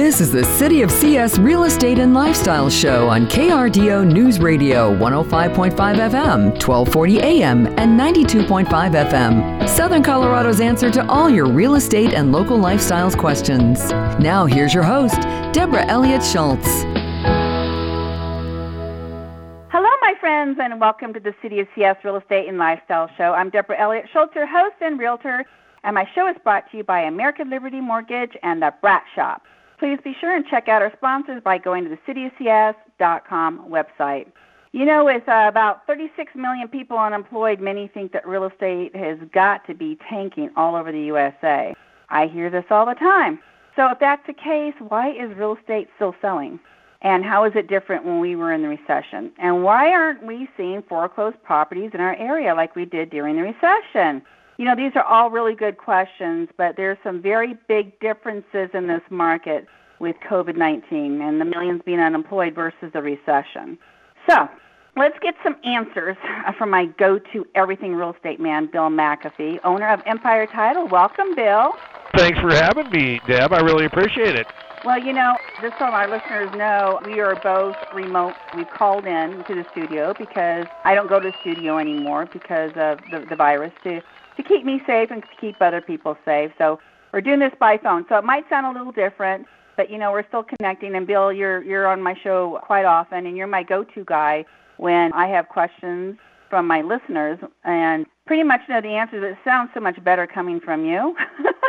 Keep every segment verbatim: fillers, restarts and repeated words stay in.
This is the City of C S Real Estate and Lifestyle Show on K R D O News Radio, one oh five point five F M, twelve forty A M, and ninety-two point five F M. Southern Colorado's answer to all your real estate and local lifestyles questions. Now here's your host, Deborah Elliott Schultz. Hello, my friends, and welcome to the City of C S Real Estate and Lifestyle Show. I'm Deborah Elliott Schultz, your host and realtor, and my show is brought to you by American Liberty Mortgage and the Brat Shop. Please be sure and check out our sponsors by going to the city of C S dot com website. You know, with uh, about thirty-six million people unemployed, many think that real estate has got to be tanking all over the U S A. I hear this all the time. So if that's the case, why is real estate still selling? And how is it different when we were in the recession? And why aren't we seeing foreclosed properties in our area like we did during the recession? You know, these are all really good questions, but there's some very big differences in this market with covid nineteen and the millions being unemployed versus the recession. So let's get some answers from my go-to everything real estate man, Bill McAfee, owner of Empire Title. Welcome, Bill. Thanks for having me, Deb. I really appreciate it. Well, you know, just so our listeners know, we are both remote. We've called in to the studio because I don't go to the studio anymore because of the, the virus to to keep me safe and to keep other people safe. So we're doing this by phone. So it might sound a little different, but, you know, we're still connecting. And, Bill, you're you're on my show quite often, and you're my go-to guy when I have questions from my listeners and pretty much know the answers. It sounds so much better coming from you.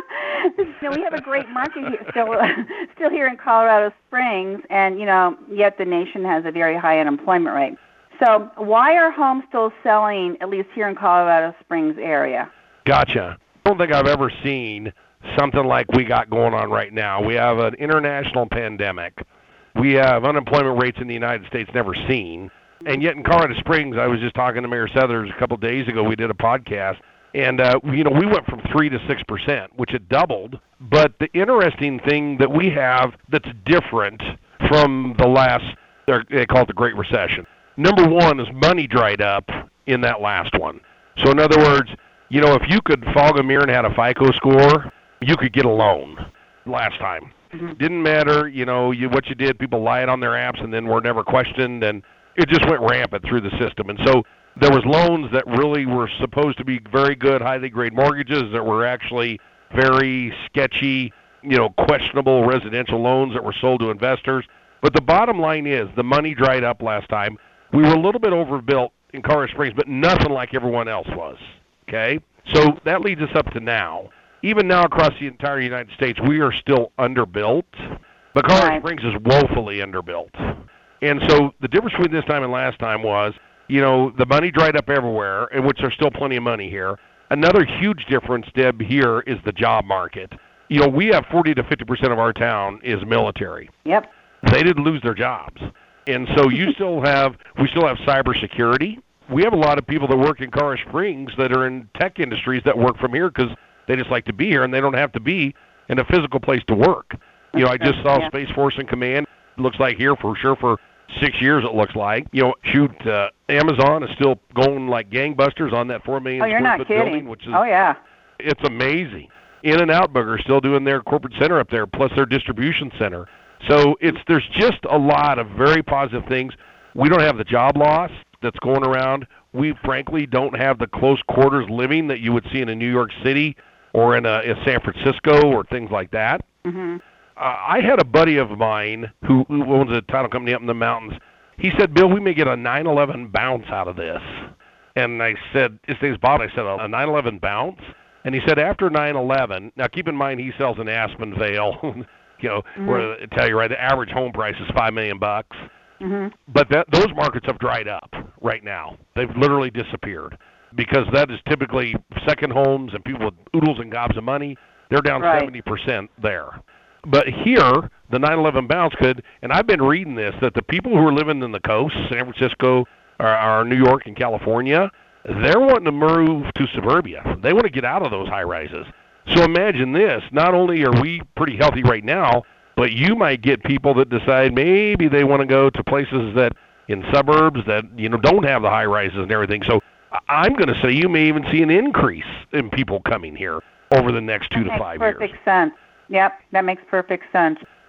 You know, we have a great market here, still, still here in Colorado Springs, and, you know, yet the nation has a very high unemployment rate. So why are homes still selling, at least here in Colorado Springs area? Gotcha. I don't think I've ever seen something like we got going on right now. We have an international pandemic. We have unemployment rates in the United States never seen. And yet in Colorado Springs, I was just talking to Mayor Southers a couple of days ago. We did a podcast. And, uh, you know, we went from three to six percent, which it doubled. But the interesting thing that we have that's different from the last, they call it the Great Recession. Number one is money dried up in that last one. So in other words, you know, if you could fog a mirror and had a FICO score, you could get a loan last time. Mm-hmm. Didn't matter, you know, you, what you did, people lied on their apps and then were never questioned, and it just went rampant through the system. And so there was loans that really were supposed to be very good, highly grade mortgages that were actually very sketchy, you know, questionable residential loans that were sold to investors. But the bottom line is the money dried up last time. We were a little bit overbuilt in Colorado Springs, but nothing like everyone else was, okay? So that leads us up to now. Even now across the entire United States, we are still underbuilt, but Colorado right. Springs is woefully underbuilt. And so the difference between this time and last time was, you know, the money dried up everywhere, in which there's still plenty of money here. Another huge difference, Deb, here is the job market. You know, we have forty to fifty percent of our town is military. Yep. They didn't lose their jobs. And so you still have, we still have cybersecurity. We have a lot of people that work in Colorado Springs that are in tech industries that work from here because they just like to be here and they don't have to be in a physical place to work. You know, I just saw yeah. Space Force and Command. It looks like here for sure for six years it looks like. You know, shoot, uh, Amazon is still going like gangbusters on that four million oh, you're square not foot kidding. building, which is, oh, yeah. it's amazing. In-N-Out Burger still doing their corporate center up there, plus their distribution center. So it's there's just a lot of very positive things. We don't have the job loss that's going around. We, frankly, don't have the close quarters living that you would see in a New York City or in, a, in San Francisco or things like that. Mm-hmm. Uh, I had a buddy of mine who, who owns a title company up in the mountains. He said, Bill, we may get a nine eleven bounce out of this. And I said, his name's Bob. I said, a nine eleven bounce? And he said, after nine eleven, now keep in mind he sells in Aspen Vale, you know, mm-hmm. where I tell you right, the average home price is five million bucks. Mm-hmm. But that those markets have dried up right now. They've literally disappeared because that is typically second homes and people with oodles and gobs of money. They're down right. seventy percent there. But here, the nine eleven bounce could, and I've been reading this, that the people who are living in the coast, San Francisco, or, or New York and California, they're wanting to move to suburbia. They want to get out of those high rises. So imagine this. Not only are we pretty healthy right now, but you might get people that decide maybe they want to go to places that in suburbs that, you know, don't have the high rises and everything. So I'm going to say you may even see an increase in people coming here over the next two that to five years. That makes perfect sense. Yep, that makes perfect sense.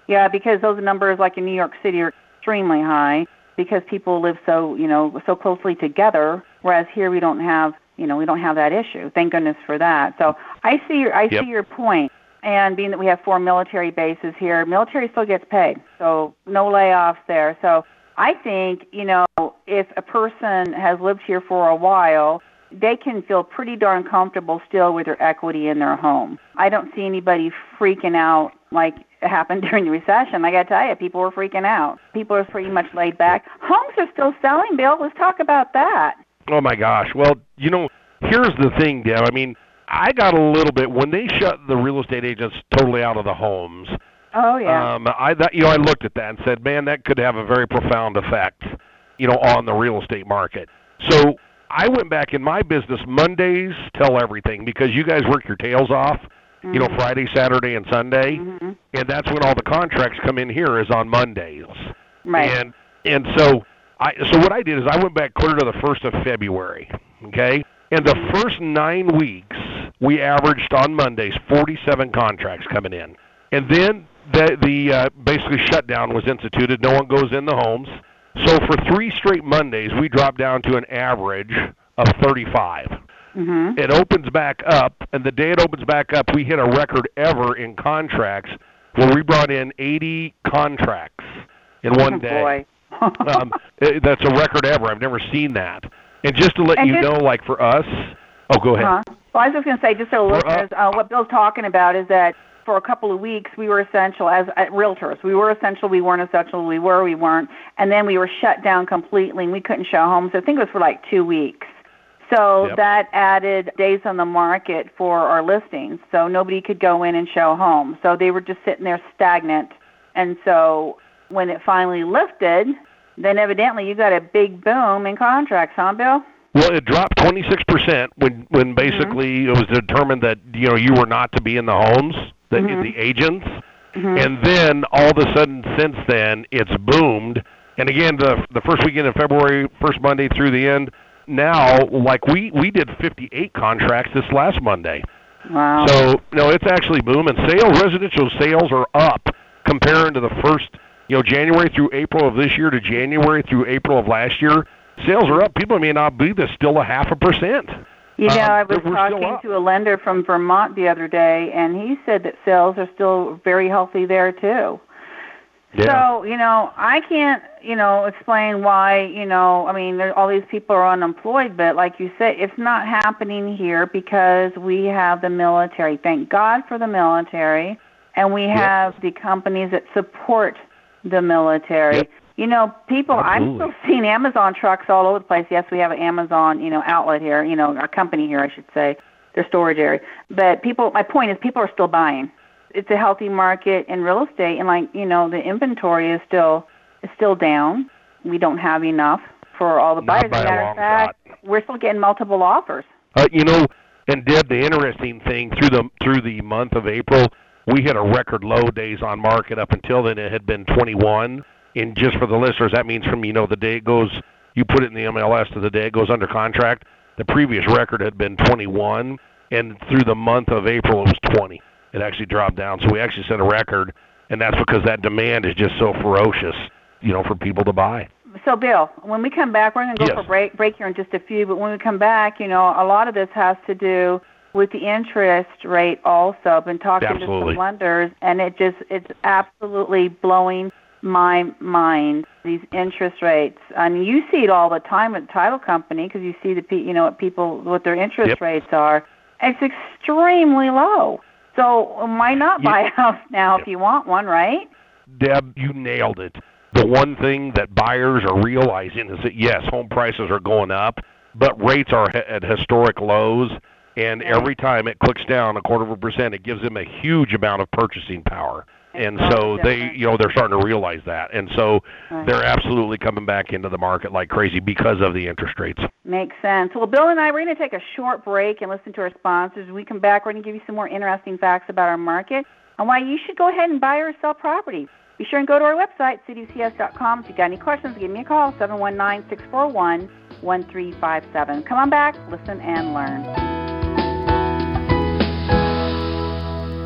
Yeah, because those numbers, like in New York City, are extremely high because people live so, you know, so closely together, whereas here we don't have, you know, we don't have that issue. Thank goodness for that. So I see your, I yep. see your point. And being that we have four military bases here, military still gets paid, so no layoffs there. So I think, you know, if a person has lived here for a while, they can feel pretty darn comfortable still with their equity in their home. I don't see anybody freaking out like it happened during the recession. I got to tell you, people were freaking out. People are pretty much laid back. Homes are still selling, Bill. Let's talk about that. Oh, my gosh. Well, you know, here's the thing, Deb. I mean, I got a little bit, when they shut the real estate agents totally out of the homes, oh, yeah. um, I, that, you know, I looked at that and said, man, that could have a very profound effect, you know, on the real estate market. So I went back in my business Mondays, tell everything, because you guys work your tails off, mm-hmm. you know, Friday, Saturday, and Sunday, mm-hmm. and that's when all the contracts come in here is on Mondays. Right. And and so I so what I did is I went back clear to the first of February, okay? And the first nine weeks, we averaged on Mondays forty-seven contracts coming in. And then the, the uh, basically shutdown was instituted. No one goes in the homes. So for three straight Mondays, we dropped down to an average of thirty-five. Mm-hmm. It opens back up, and the day it opens back up, we hit a record ever in contracts where we brought in eighty contracts in one oh, day. Boy. um, it, that's a record ever. I've never seen that. And just to let and you just, know, like for us, oh, go ahead. Uh-huh. Well, I was just going to say, just so For listeners, uh, what Bill's talking about is that for a couple of weeks, we were essential as uh, realtors. We were essential, we weren't essential, we were, we weren't. And then we were shut down completely, and we couldn't show homes. I think it was for like two weeks. So yep. that added days on the market for our listings. So nobody could go in and show homes. So they were just sitting there stagnant. And so when it finally lifted, then evidently you got a big boom in contracts, huh, Bill? Well, it dropped twenty-six percent when when basically mm-hmm. it was determined that, you know, you were not to be in the homes, the, mm-hmm. the agents. Mm-hmm. And then all of a sudden since then, it's boomed. And again, the the first weekend of February, first Monday through the end, now, like we, we did fifty-eight contracts this last Monday. Wow. So, no, it's actually booming. Sales, residential sales are up comparing to the first, you know, January through April of this year to January through April of last year. Sales are up. People may not believe this, still a half a percent. You know, um, I was talking to a lender from Vermont the other day, and he said that sales are still very healthy there, too. Yeah. So, you know, I can't, you know, explain why, you know, I mean, there, all these people are unemployed, but like you said, it's not happening here because we have the military. Thank God for the military, and we have yep. the companies that support the military. Yep. You know, people, Absolutely. I'm still seeing Amazon trucks all over the place. Yes, we have an Amazon, you know, outlet here, you know, our company here, I should say, their storage area. But people, my point is people are still buying. It's a healthy market in real estate, and like, you know, the inventory is still is still down. We don't have enough for all the buyers. As a matter of fact, we're still getting multiple offers. Uh, you know, and Deb, the interesting thing, through the through the month of April, we hit a record low days on market. Up until then, it had been twenty-one. And just for the listeners, that means from, you know, the day it goes, you put it in the M L S to the day it goes under contract. The previous record had been twenty-one, and through the month of April, it was twenty. It actually dropped down. So we actually set a record, and that's because that demand is just so ferocious, you know, for people to buy. So, Bill, when we come back, we're going to go yes. for a break, break here in just a few, but when we come back, you know, a lot of this has to do with the interest rate also. I've been talking absolutely. to some lenders, and it just it's absolutely blowing my mind, these interest rates. I mean, you see it all the time at the title company because you see the you know what people what their interest yep. rates are. It's extremely low. So why not buy a house now yep. if you want one, right? Deb, you nailed it. The one thing that buyers are realizing is that, yes, home prices are going up, but rates are at historic lows, and yeah. every time it clicks down a quarter of a percent, it gives them a huge amount of purchasing power. And so they, you know, they're starting to realize that. And so right. they're absolutely coming back into the market like crazy because of the interest rates. Makes sense. Well, Bill and I, we're going to take a short break and listen to our sponsors. When we come back, we're going to give you some more interesting facts about our market and why you should go ahead and buy or sell property. Be sure and go to our website, city c s dot com. If you've got any questions, give me a call, seven one nine, six four one, one three five seven. Come on back, listen, and learn.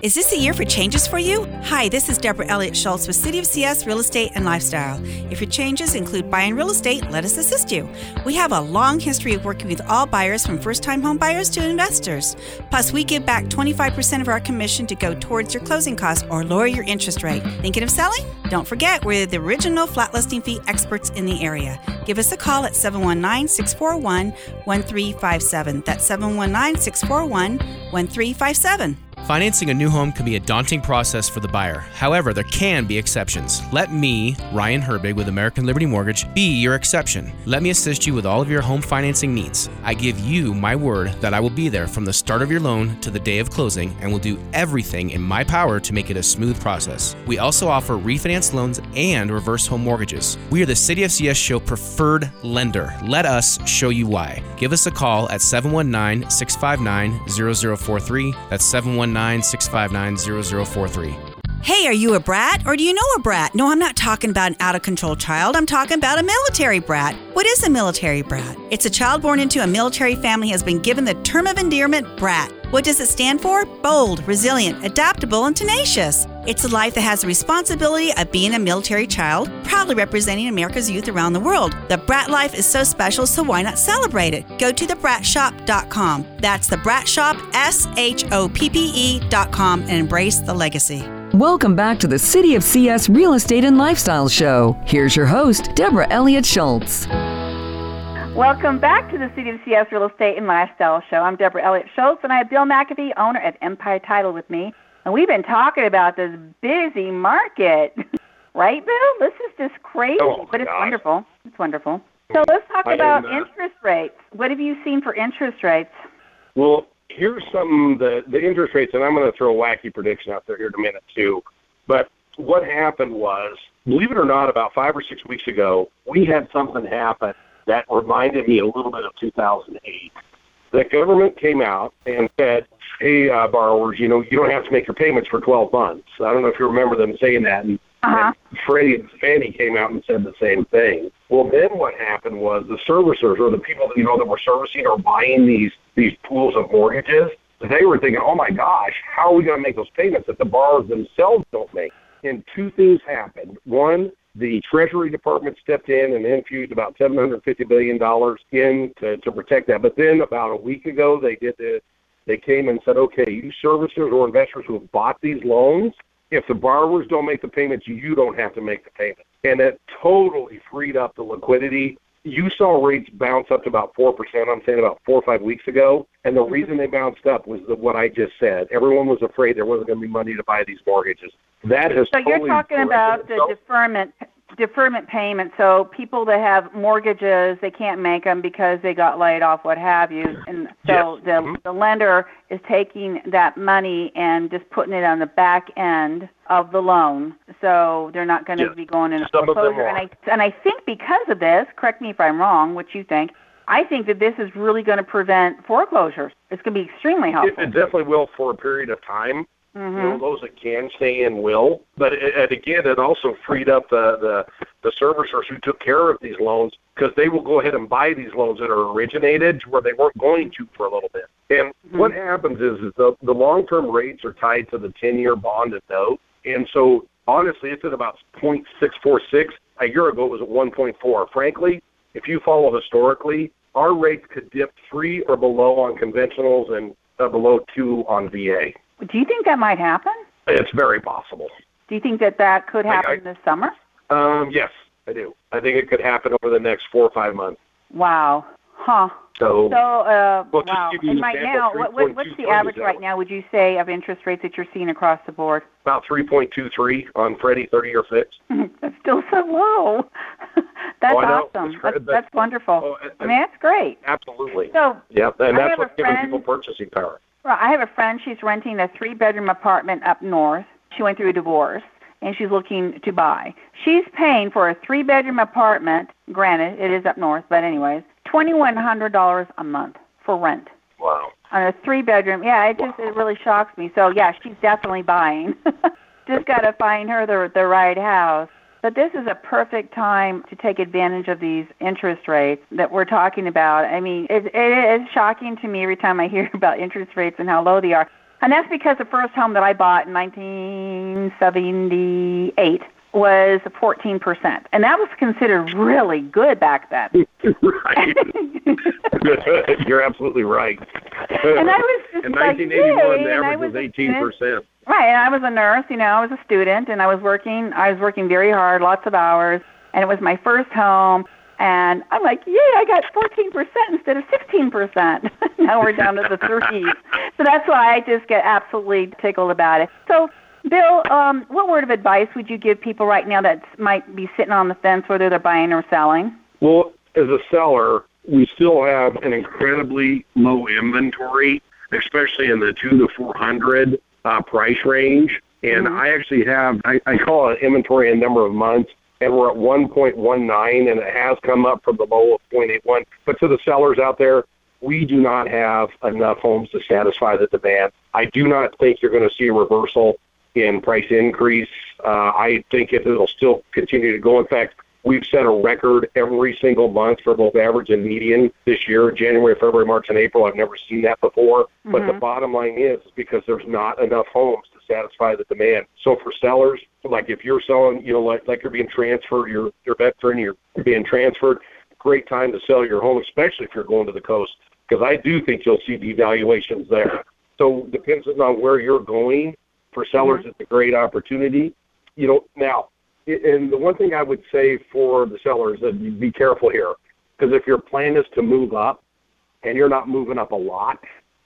Is this a year for changes for you? Hi, this is Deborah Elliott Schultz with City of C S Real Estate and Lifestyle. If your changes include buying real estate, let us assist you. We have a long history of working with all buyers, from first-time home buyers to investors. Plus, we give back twenty-five percent of our commission to go towards your closing costs or lower your interest rate. Thinking of selling? Don't forget, we're the original flat listing fee experts in the area. Give us a call at seven one nine, six four one, one three five seven. That's seven one nine, six four one, one three five seven. Financing a new home can be a daunting process for the buyer. However, there can be exceptions. Let me, Ryan Herbig with American Liberty Mortgage, be your exception. Let me assist you with all of your home financing needs. I give you my word that I will be there from the start of your loan to the day of closing and will do everything in my power to make it a smooth process. We also offer refinance loans and reverse home mortgages. We are the City of C S Show preferred lender. Let us show you why. Give us a call at seven one nine, six five nine, zero zero four three. That's seven one nine, six five nine, zero zero four three. Hey, are you a brat or do you know a brat? No, I'm not talking about an out-of-control child. I'm talking about a military brat. What is a military brat? It's a child born into a military family has been given the term of endearment brat. What does it stand for? Bold, resilient, adaptable, and tenacious. It's a life that has the responsibility of being a military child, proudly representing America's youth around the world. The brat life is so special, so why not celebrate it? Go to the brat shop dot com. That's the Brat Shop, S H O P P E dot com, and embrace the legacy. Welcome back to the City of C S Real Estate and Lifestyle Show. Here's your host, Deborah Elliott Schultz. Welcome back to the City of C S Real Estate and Lifestyle Show. I'm Deborah Elliott Schultz, and I have Bill McAfee, owner of Empire Title, with me. And we've been talking about this busy market. Right, Bill? This is just crazy, oh, but it's gosh. wonderful. It's wonderful. So let's talk I about am, uh, interest rates. What have you seen for interest rates? Well, here's some the the interest rates, and I'm going to throw a wacky prediction out there here in a minute too. But what happened was, believe it or not, about five or six weeks ago, we had something happen that reminded me a little bit of two thousand eight. The government came out and said, hey, uh, borrowers, you know, you don't have to make your payments for twelve months. I don't know if you remember them saying that. And, Uh-huh. and Freddie and Fannie came out and said the same thing. Well, then what happened was the servicers, or the people that, you know, that were servicing or buying these, these pools of mortgages, they were thinking, oh, my gosh, how are we going to make those payments that the borrowers themselves don't make? And two things happened. One, the Treasury Department stepped in and infused about seven hundred fifty billion dollars in to, to protect that. But then about a week ago, they did the, they came and said, okay, you servicers or investors who have bought these loans, if the borrowers don't make the payments, you don't have to make the payments. And that totally freed up the liquidity. You saw rates bounce up to about four percent, I'm saying about four or five weeks ago. And the reason they bounced up was the, what I just said. Everyone was afraid there wasn't going to be money to buy these mortgages. That has So totally you're talking about the deferment deferment payment. So people that have mortgages, they can't make them because they got laid off, what have you. And so Yes. the, Mhm. the lender is taking that money and just putting it on the back end of the loan. So they're not going to Yes. be going into Some of them foreclosure. are. And I, and I think because of this, correct me if I'm wrong, what you think, I think that this is really going to prevent foreclosures. It's going to be extremely It, helpful. it definitely will for a period of time. Mm-hmm. You know, those that can stay in will. But it, and again, it also freed up the, the, the servicers who took care of these loans, because they will go ahead and buy these loans that are originated to where they weren't going to for a little bit. And Mm-hmm. what happens is, is the, the long-term rates are tied to the ten-year bond and note. And so, honestly, it's at about point six four six. A year ago, it was at one point four. Frankly, if you follow historically, our rates could dip three or below on conventionals and uh, below two on V A. Do you think that might happen? It's very possible. Do you think that that could happen I- this summer? Um, yes, I do. I think it could happen over the next four or five months. Wow. Huh. So, So, uh, Well, just wow. give you And an right example, now, what, what, what's the average three point two three right now, would you say, of interest rates that you're seeing across the board? about three point two three on Freddie thirty-year fixed. That's still so low. That's Oh, I know. awesome. It's cra- That's, but- that's wonderful. Oh, and- I mean, that's great. Absolutely. So, Yeah, and I that's have what's a giving friend- people purchasing power. well, I have a friend. She's renting a three-bedroom apartment up north. She went through a divorce, and she's looking to buy. She's paying for a three-bedroom apartment. Granted, it is up north, but anyways, twenty-one hundred dollars a month for rent. Wow. On a three-bedroom, yeah, it just it really shocks me. So, yeah, she's definitely buying. Just got to find her the the right house. But this is a perfect time to take advantage of these interest rates that we're talking about. I mean, it, it is shocking to me every time I hear about interest rates and how low they are. And that's because the first home that I bought in nineteen seventy-eight was fourteen percent. And that was considered really good back then. Right. You're absolutely right. And I was just in like, nineteen eighty-one, yay, the and I average was was a eighteen percent. Right, and I was a nurse, you know, I was a student, and I was working, I was working very hard, lots of hours, and it was my first home, and I'm like, yay, I got fourteen percent instead of sixteen percent. Now we're down to the threes. So that's why I just get absolutely tickled about it. So, Bill, um, what word of advice would you give people right now that might be sitting on the fence whether they're buying or selling? Well, as a seller, we still have an incredibly low inventory, especially in the two to four hundred uh, price range. And mm-hmm. I actually have, I, I call it inventory in number of months, and we're at one point one nine, and it has come up from the low of zero point eight one. But to the sellers out there, we do not have enough homes to satisfy the demand. I do not think you're going to see a reversal in price increase. Uh, I think it, it'll still continue to go. In fact, we've set a record every single month for both average and median this year, January, February, March, and April. I've never seen that before. Mm-hmm. But the bottom line is because there's not enough homes to satisfy the demand. So for sellers, like if you're selling, you know, like, like you're being transferred, you're, you're a veteran, you're being transferred, great time to sell your home, especially if you're going to the coast, because I do think you'll see devaluations there. So depends on where you're going. For sellers, mm-hmm. it's a great opportunity. You know, now, and the one thing I would say for the sellers is be careful here, because if your plan is to move up and you're not moving up a lot,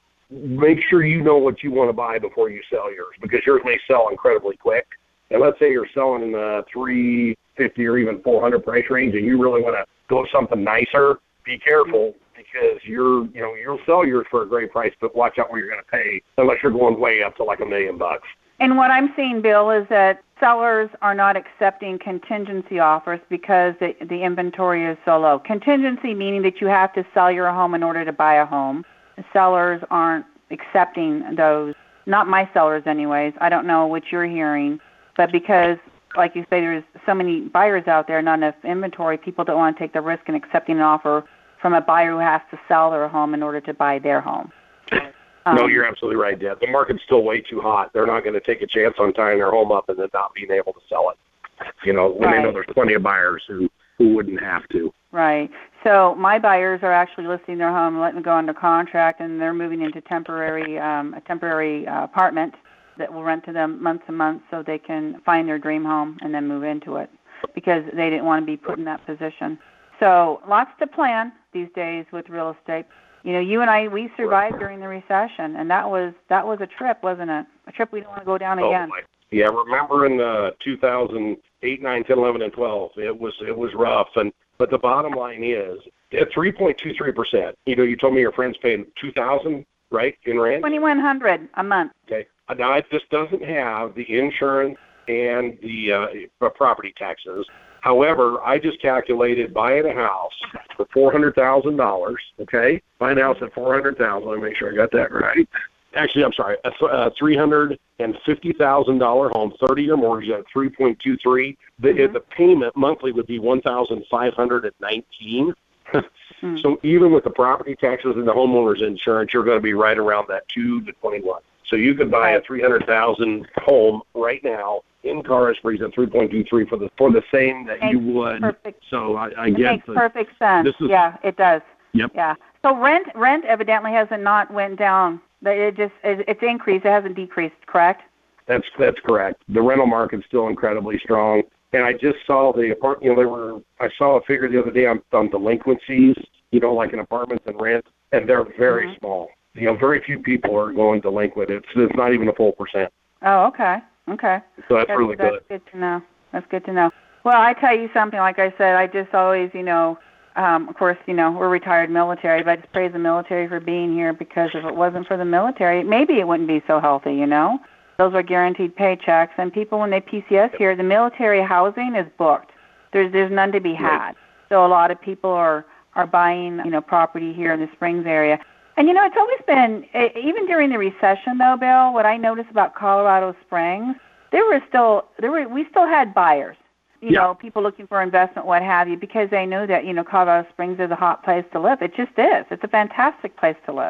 make sure you know what you want to buy before you sell yours, because yours may sell incredibly quick. And let's say you're selling in the three fifty or even four hundred price range, and you really want to go something nicer. Be careful, because you're, you know, you'll sell yours for a great price, but watch out what you're going to pay unless you're going way up to like a million bucks. And what I'm seeing, Bill, is that sellers are not accepting contingency offers because the, the inventory is so low. Contingency meaning that you have to sell your home in order to buy a home. The sellers aren't accepting those. Not my sellers anyways. I don't know what you're hearing. But because, like you say, there's so many buyers out there, not enough inventory, people don't want to take the risk in accepting an offer from a buyer who has to sell their home in order to buy their home. Um, no, you're absolutely right, Deb. The market's still way too hot. They're not going to take a chance on tying their home up and then not being able to sell it. You know, when right. they know there's plenty of buyers who, who wouldn't have to. Right. So my buyers are actually listing their home, letting it go under contract, and they're moving into temporary um, a temporary uh, apartment that will rent to them month to month so they can find their dream home and then move into it, because they didn't want to be put in that position. So lots to plan these days with real estate. You know, you and I, we survived during the recession, and that was that was a trip, wasn't it? A trip we don't want to go down oh, again. My. Yeah, remember in uh, two thousand eight, nine, ten, eleven, and twelve, it was it was rough. And but the bottom line is at three point two three percent. You know, you told me your friend's paying two thousand, right, in rent? twenty-one hundred a month. Okay. Now it just doesn't have the insurance and the uh, property taxes. However, I just calculated buying a house for four hundred thousand dollars, okay? Buying a house at four hundred thousand dollars, let me make sure I got that right. Actually, I'm sorry, a, a three hundred fifty thousand dollars home, thirty-year mortgage at three point two three. The, mm-hmm. the payment monthly would be one thousand five hundred nineteen dollars. mm. So even with the property taxes and the homeowner's insurance, you're going to be right around that two to twenty-one. So you could buy a three hundred thousand dollars home right now in Colorado Springs at three point two three for the for the same that makes you would. Perfect. So I, I it get makes the, perfect sense. This is, yeah, it does. Yep. Yeah. So rent rent evidently hasn't not went down. It just it's increased. It hasn't decreased. Correct? That's that's correct. The rental market's still incredibly strong. And I just saw the apart. You know, there were. I saw a figure the other day on, on delinquencies. You know, like in apartments and rent, and they're very mm-hmm. small. You know, very few people are going delinquent. It's it's not even a full percent. Oh, okay, okay. So that's, that's really that's good. That's good to know. That's good to know. Well, I tell you something. Like I said, I just always, you know, um, of course, you know, we're retired military, but I just praise the military for being here, because if it wasn't for the military, maybe it wouldn't be so healthy. You know, those are guaranteed paychecks, and people when they P C S here, the military housing is booked. There's there's none to be had. Right. So a lot of people are are buying, you know, property here in the Springs area. And, you know, it's always been, even during the recession, though, Bill, what I noticed about Colorado Springs, there were still, there were, we still had buyers, you yeah. know, people looking for investment, what have you, because they knew that, you know, Colorado Springs is a hot place to live. It just is. It's a fantastic place to live.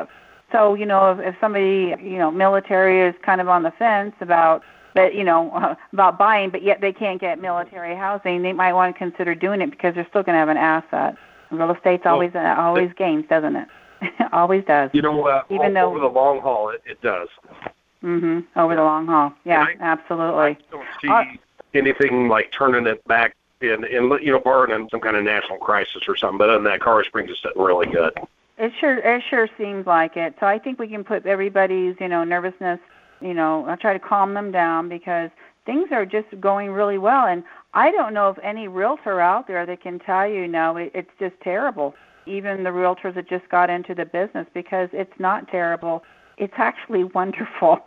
So, you know, if, if somebody, you know, military is kind of on the fence about, but you know, uh, about buying, but yet they can't get military housing, they might want to consider doing it because they're still going to have an asset. Real estate's well, always uh, always gains, doesn't it? Always does. You know, uh, even though over the long haul, it, it does. Mhm. Over the long haul, yeah, I, absolutely. I don't see uh, anything like turning it back in, in, you know, barring some kind of national crisis or something. But other than that, Colorado Springs is sitting really good. It sure it sure seems like it. So I think we can put everybody's, you know, nervousness, you know, I'll try to calm them down because things are just going really well. And I don't know of any realtor out there that can tell you, no, it, it's just terrible. Even the realtors that just got into the business, because it's not terrible. It's actually wonderful.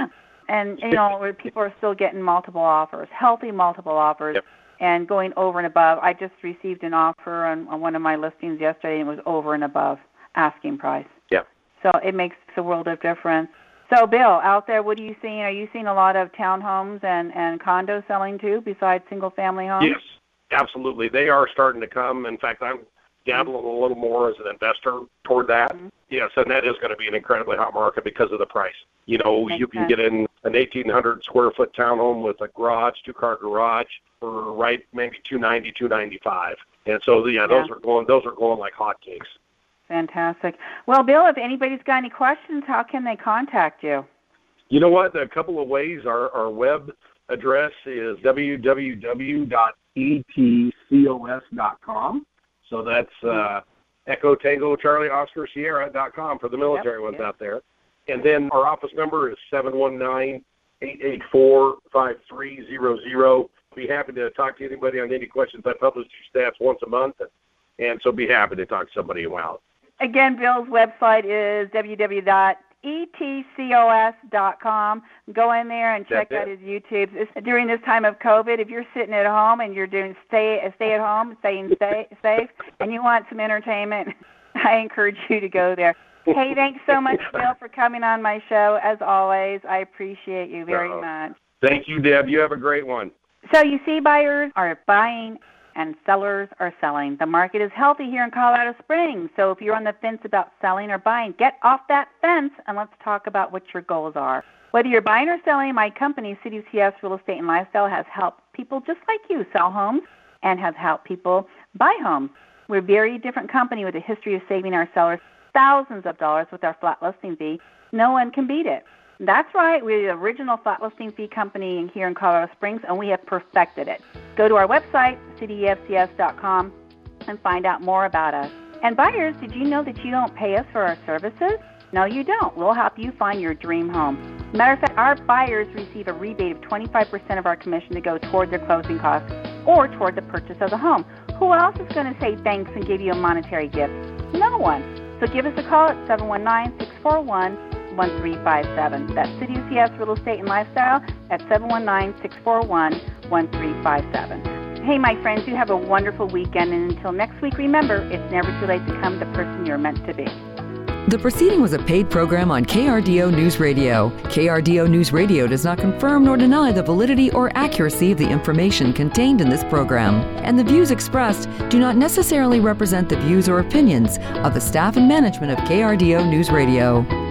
And, you know, where people are still getting multiple offers, healthy multiple offers, yep. and going over and above. I just received an offer on, on one of my listings yesterday, and it was over and above asking price. Yeah. So it makes a world of difference. So, Bill, out there, what are you seeing? Are you seeing a lot of townhomes and, and condos selling, too, besides single-family homes? Yes, absolutely. They are starting to come. In fact, I'm dabbling a little more as an investor toward that. Mm-hmm. Yes, and that is going to be an incredibly hot market because of the price. You know, Makes you can sense. get in an eighteen hundred square foot townhome with a garage, two-car garage for right maybe two ninety, two ninety-five. And so, yeah, those Yeah. are going those are going like hotcakes. Fantastic. Well, Bill, if anybody's got any questions, how can they contact you? You know what? A couple of ways. Our our web address is w w w dot e t cos dot com. So that's uh, Echo Tango Charlie Oscar Sierra dot com for the military Yep, ones yep. out there. And then our office number is seven one nine, eight eight four, five three zero zero. Be happy to talk to anybody on any questions. I publish two stats once a month, and so be happy to talk to somebody about. Again, Bill's website is w w w dot e t cos dot com. Go in there and check That's out it. his YouTube. It's, during this time of COVID, if you're sitting at home and you're doing stay stay at home, staying stay, safe, and you want some entertainment, I encourage you to go there. Hey, thanks so much, Bill, for coming on my show. As always, I appreciate you very Uh-oh. much. Thank you, Deb. You have a great one. So you see, buyers are buying and sellers are selling. The market is healthy here in Colorado Springs. So if you're on the fence about selling or buying, get off that fence and let's talk about what your goals are. Whether you're buying or selling, my company, City of C S Real Estate and Lifestyle, has helped people just like you sell homes and has helped people buy homes. We're a very different company with a history of saving our sellers thousands of dollars with our flat listing fee. No one can beat it. That's right. We're the original flat listing fee company here in Colorado Springs, and we have perfected it. Go to our website, city f c s dot com, and find out more about us. And buyers, did you know that you don't pay us for our services? No, you don't. We'll help you find your dream home. Matter of fact, our buyers receive a rebate of twenty-five percent of our commission to go toward their closing costs or toward the purchase of the home. Who else is going to say thanks and give you a monetary gift? No one. So give us a call at seven one nine, six four one, one three five seven. That's City of C S Real Estate and Lifestyle at seven one nine, six four one, one three five seven. Hey, my friends, you have a wonderful weekend, and until next week, remember, it's never too late to become the person you're meant to be. The proceeding was a paid program on K R D O News Radio. K R D O News Radio does not confirm nor deny the validity or accuracy of the information contained in this program, and the views expressed do not necessarily represent the views or opinions of the staff and management of K R D O News Radio.